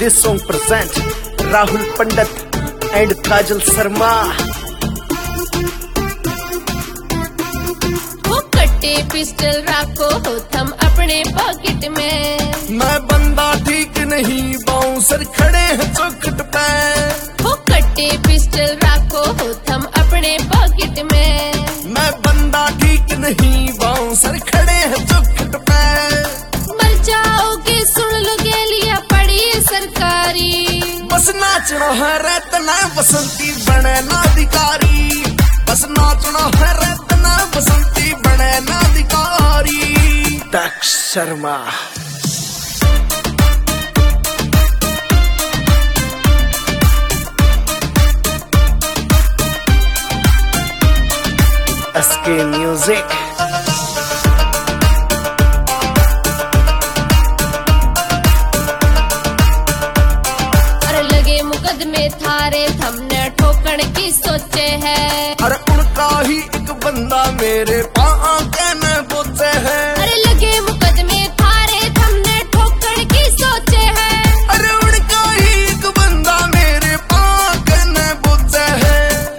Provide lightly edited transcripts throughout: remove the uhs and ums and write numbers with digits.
This song present Rahul Pandit and Kajal Sharma. वो कट्टे pistol रखो हो थम अपने पॉकेट में। मैं बंदा ठीक नहीं, बाउंसर खड़े हैं चौखट पे। वो कट्टे पिस्टल रखो हो थम अपने पॉकेट में। मैं बंदा ठीक नहीं, बाउंसर खड़े हैं चौखट पे। मर जाओगे सुन लो गेलिया पड़ी सरकारी। बस नाचना है रतना बसंती बने नाधिकारी। बस नाचना है रतना बसंती बने नाधिकारी। दक्ष शर्मा। SK Music। मुकदमे थारे थमने ठोकण की सोचे है। अरे उनका ही एक बंदा मेरे पाँव कहने बोचे है। अरे लगे मुकदमे थारे थमने ठोकण की सोचे है। अरे उनका ही एक बंदा मेरे पाँव कहने बोचे है।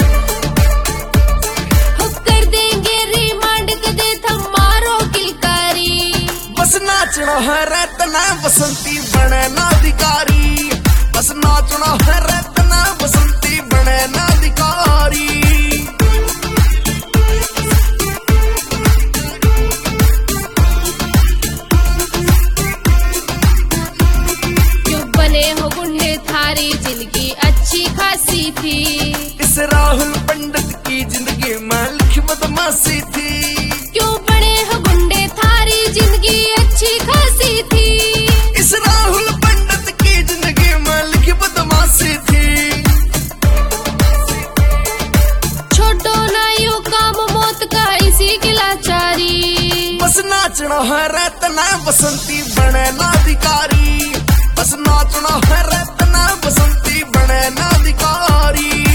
हो कर देंगे रिमांड कदे थम मारो किलकारी। बस नाचना है रतना बसंती बने नाधिकारी। बस नाचना है रतना बसंती बने नाधिकारी। क्यों बने हो गुंडे थारी जिंदगी अच्छी खासी थी। इस राहुल पंडित की जिंदगी में लिखी बदमाशी थी। क्यों बने हो गुंडे थारी जिंदगी अच्छी खासी थी। इस राहुल पंडित की जिंदगी में लिखी बदमाशी थी। छोड़ो ना यो काम मौत का इसी की लाचारी। बस नाचना है रतना बसंती बने नाधिकारी। बस नाचना है रतना बसंती बने नाधिकारी।